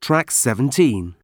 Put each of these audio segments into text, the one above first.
Track 17.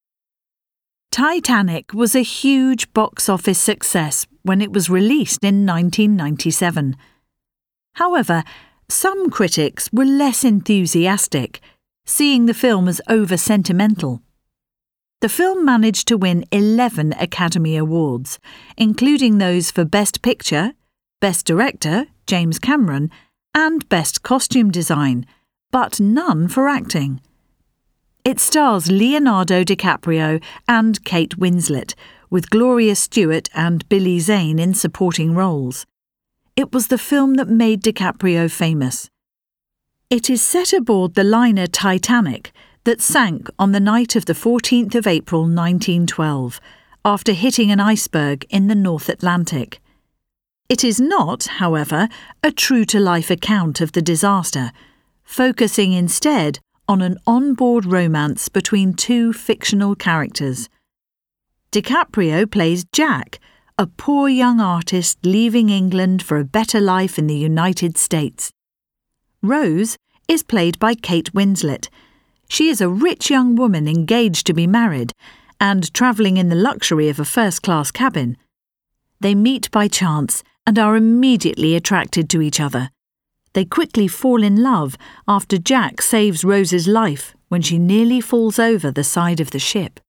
Titanic was a huge box office success when it was released in 1997. However, some critics were less enthusiastic, seeing the film as over-sentimental. The film managed to win 11 Academy Awards, including those for Best Picture, Best Director, James Cameron, and Best Costume Design, but none for acting. It stars Leonardo DiCaprio and Kate Winslet, with Gloria Stewart and Billy Zane in supporting roles. It was the film that made DiCaprio famous. It is set aboard the liner Titanic that sank on the night of the 14th of April 1912, after hitting an iceberg in the North Atlantic. It is not, however, a true-to-life account of the disaster, focusing instead on an on-board romance between two fictional characters. DiCaprio plays Jack, a poor young artist leaving England for a better life in the United States. Rose is played by Kate Winslet. She is a rich young woman engaged to be married and travelling in the luxury of a first-class cabin. They meet by chance and are immediately attracted to each other. They quickly fall in love after Jack saves Rose's life when she nearly falls over the side of the ship.